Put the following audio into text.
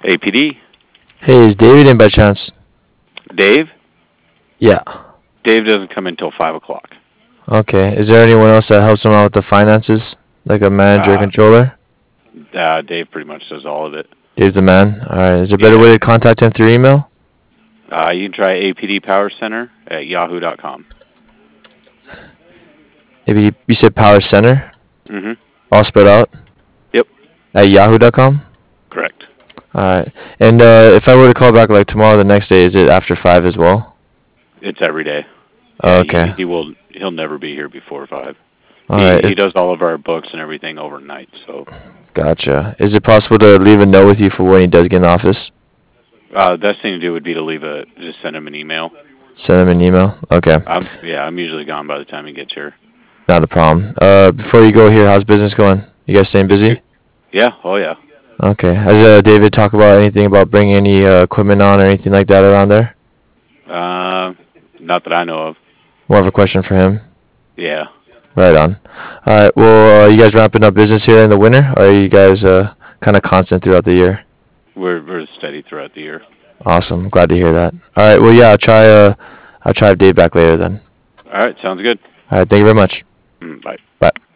APD. Hey, is David in by chance? Dave? Yeah. Dave doesn't come until 5 o'clock. Okay. Is there anyone else that helps him out with the finances? Like a manager, Uh, controller? Dave pretty much does all of it. Dave's the man? Alright. Is there a better Yeah. way to contact him through email? You can try apdpowercenter@yahoo.com. Maybe you said Power Center? Mm-hmm. All spread out? Yep. At yahoo.com? Correct. Alright. And if I were to call back like tomorrow, the next day, is it after 5 as well? It's every day. Oh, Yeah, okay. he'll never be here before 5. Alright. He does all of our books and everything overnight, so Gotcha. Is it possible to leave a note with you for when he does get in office? the best thing to do would be to just send him an email. Send him an email? Okay. I'm usually gone by the time he gets here. Not a problem. Before you go here, how's business going? You guys staying busy? Yeah, oh yeah. Okay. Has David talked about anything about bringing any equipment on or anything like that around there? Not that I know of. More of a question for him. Yeah. Right on. All right. Well, you guys ramping up business here in the winter, or are you guys kind of constant throughout the year? We're steady throughout the year. Awesome. Glad to hear that. All right. Well, yeah. I'll try Dave back later then. All right, sounds good. All right. Thank you very much. Bye. Bye.